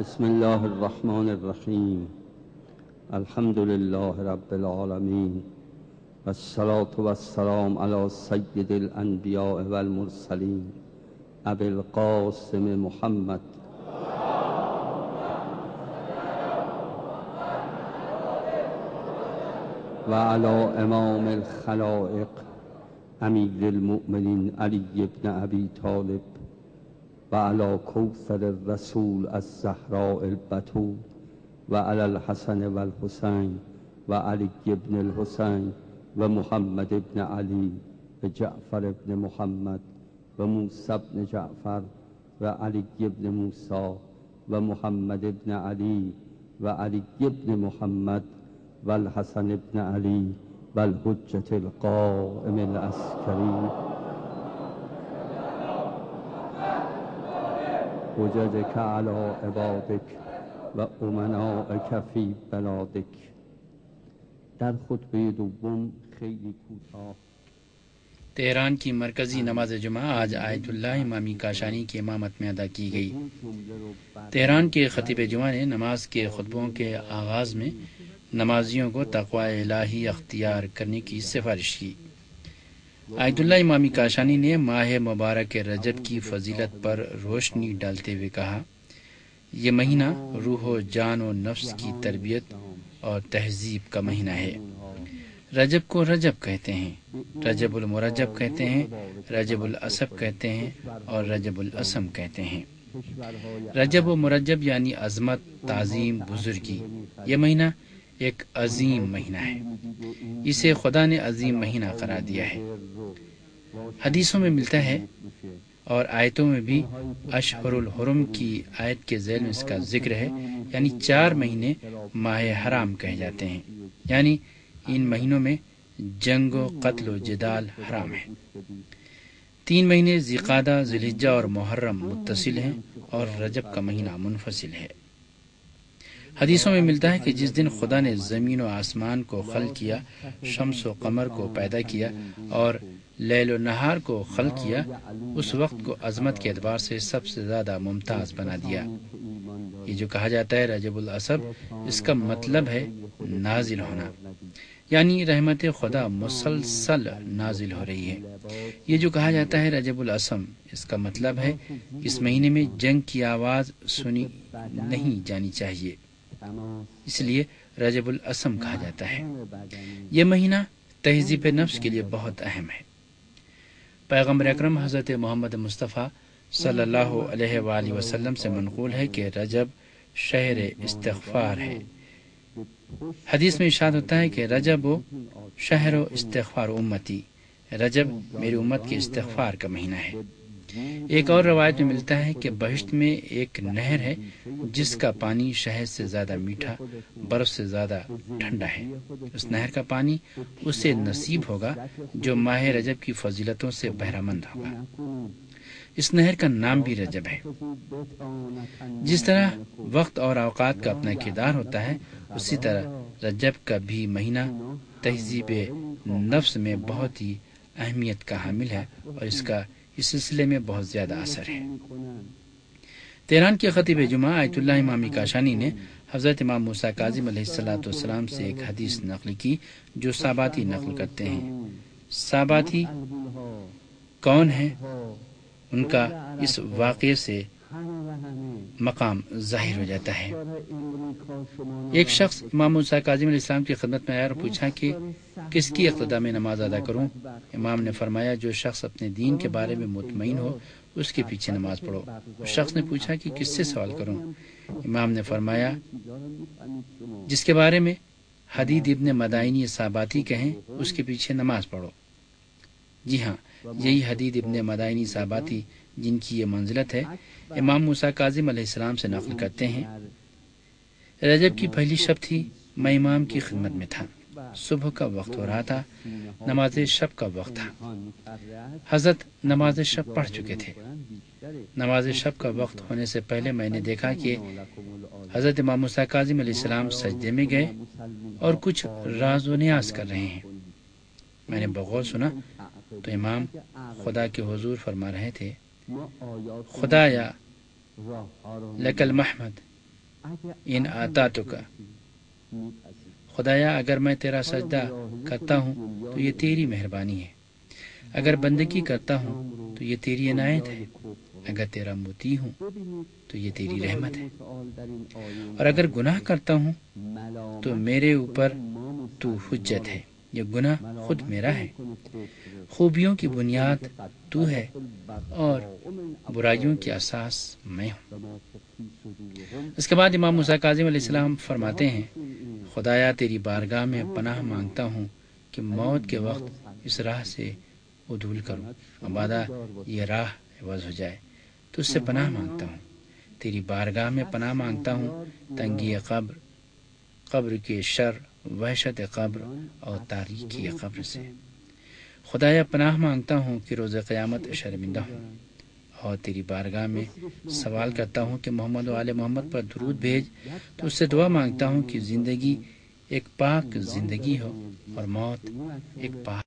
بسم الله الرحمن الرحیم. الحمد لله رب العالمین والصلاة والسلام علی سید الانبیاء والمرسلین ابی القاسم محمد و علی امام الخلائق امیر المؤمنین علی بن ابی طالب و علی کوثر الرسول الزهراء البتول و علی الحسن و الحسین و علی بن الحسین و محمد بن علی و جعفر بن محمد و موسی بن جعفر و علی بن موسی و محمد بن علی و علی بن محمد و الحسن بن علی و الحجة القائم العسکری حججك على عبادك و امنائك فی بلادك. در خطبه دوم خیلی کوتاه. تہران کی مرکزی نماز جمعہ آج آیت اللہ امامی کاشانی کی امامت میں ادا کی گئی۔ تہران کے خطیب جمعہ نے نماز کے خطبوں کے آغاز میں نمازیوں کو تقوی الہی اختیار کرنے کی سفارش کی۔ آیت اللہ امامی کاشانی نے ماہ مبارک رجب کی فضیلت پر روشنی ڈالتے ہوئے کہا، یہ مہینہ روح و جان و نفس کی تربیت اور تہذیب کا مہینہ ہے۔ رجب کو رجب کہتے ہیں، رجب المرجب کہتے ہیں، رجب الاسب کہتے ہیں اور رجب الاسم کہتے ہیں۔ رجب و مرجب یعنی عظمت، تعظیم، بزرگی۔ یہ مہینہ ایک عظیم مہینہ ہے، اسے خدا نے عظیم مہینہ قرار دیا ہے۔ حدیثوں میں ملتا ہے اور آیتوں میں بھی اشہر الحرم کی آیت کے ذیل میں اس کا ذکر ہے، یعنی 4 مہینے ماہ حرام کہے جاتے ہیں، یعنی ان مہینوں میں جنگ و قتل و جدال حرام ہے۔ 3 مہینے ذی-قعدہ، ذی-الحجہ اور محرم متصل ہیں اور رجب کا مہینہ منفصل ہے۔ حدیثوں میں ملتا ہے کہ جس دن خدا نے زمین و آسمان کو خلق کیا، شمس و قمر کو پیدا کیا اور لیل و نہار کو خلق کیا، اس وقت کو عظمت کے اعتبار سے سب سے زیادہ ممتاز بنا دیا۔ یہ جو کہا جاتا ہے رجب الاسب، اس کا مطلب ہے نازل ہونا، یعنی رحمت خدا مسلسل نازل ہو رہی ہے۔ یہ جو کہا جاتا ہے رجب الاسم، اس کا مطلب ہے اس مہینے میں جنگ کی آواز سنی نہیں جانی چاہیے، اس لیے رجب الاسم کہا جاتا ہے۔ یہ مہینہ تہذیب نفس کے لیے بہت اہم ہے۔ پیغمبر اکرم حضرت محمد مصطفیٰ صلی اللہ علیہ وآلہ وسلم سے منقول ہے کہ رجب شہر استغفار ہے۔ حدیث میں ارشاد ہوتا ہے کہ رجب و شہر و استغفار امتی، رجب میری امت کے استغفار کا مہینہ ہے۔ ایک اور روایت میں ملتا ہے کہ بہشت میں ایک نہر ہے جس کا پانی شہد سے زیادہ میٹھا، برف سے زیادہ ٹھنڈا ہے۔ اس نہر کا پانی اسے نصیب ہوگا جو ماہ رجب کی فضیلتوں سے بہرہ مند ہوگا۔ اس نہر کا نام بھی رجب ہے۔ جس طرح وقت اور اوقات کا اپنا کردار ہوتا ہے، اسی طرح رجب کا بھی مہینہ تہذیب نفس میں بہت ہی اہمیت کا حامل ہے اور اس کا اس سلسلے میں بہت زیادہ اثر ہے۔ تہران کے خطیب جمعہ آیت اللہ امامی کاشانی نے حضرت امام موسیٰ کاظم علیہ السلام سے ایک حدیث نقل کی جو ساباتی نقل کرتے ہیں۔ ساباتی کون ہیں؟ ان کا اس واقعے سے مقام ظاہر ہو جاتا ہے۔ ایک شخص امام موسیٰ کاظم علیہ السلام کی خدمت میں آیا اور پوچھا کہ کس کی اقتداء میں نماز ادا کروں؟ امام نے فرمایا جو شخص اپنے دین کے بارے میں مطمئن ہو اس کے پیچھے نماز پڑھو۔ اس شخص نے پوچھا کہ کس سے سوال کروں؟ امام نے فرمایا جس کے بارے میں حدید ابن مدائنی ساباتی کہیں اس کے پیچھے نماز پڑھو۔ جی ہاں، یہی حدید ابن مدائنی ساباتی جن کی یہ منزلت ہے امام موسیٰ کاظم علیہ السلام سے نقل کرتے ہیں۔ رجب کی پہلی شب تھی، میں امام کی خدمت میں تھا، صبح کا وقت ہو رہا تھا، نماز شب کا وقت تھا۔ حضرت نماز شب پڑھ چکے تھے۔ نماز شب کا وقت ہونے سے پہلے میں نے دیکھا کہ حضرت امام موسیٰ کاظم علیہ السلام سجدے میں گئے اور کچھ راز و نیاز کر رہے ہیں۔ میں نے بغور سنا تو امام خدا کے حضور فرما رہے تھے، خدایا لک المحمد ان اطعتک، خدایا اگر میں تیرا سجدہ کرتا ہوں تو یہ تیری مہربانی ہے، اگر بندگی کرتا ہوں تو یہ تیری عنایت ہے، اگر تیرا مطیع ہوں تو یہ تیری رحمت ہے، اور اگر گناہ کرتا ہوں تو میرے اوپر تو حجت ہے، یہ گناہ خود میرا ہے۔ خوبیوں کی بنیاد تو ہے اور برائیوں کی اساس میں ہوں۔ اس کے بعد امام موسیٰ کاظم علیہ السلام فرماتے ہیں، خدایا تیری بارگاہ میں پناہ مانگتا ہوں کہ موت کے وقت اس راہ سے عدول کروں، مبادا یہ راہ عوض ہو جائے تو اس سے پناہ مانگتا ہوں۔ تیری بارگاہ میں پناہ مانگتا ہوں تنگی قبر، قبر کے شر، وحشت قبر اور تاریکی قبر سے۔ خدایا پناہ مانگتا ہوں کہ روز قیامت شرمندہ ہوں، اور تیری بارگاہ میں سوال کرتا ہوں کہ محمد و آل محمد پر درود بھیج، تو اس سے دعا مانگتا ہوں کہ زندگی ایک پاک زندگی ہو اور موت ایک پاک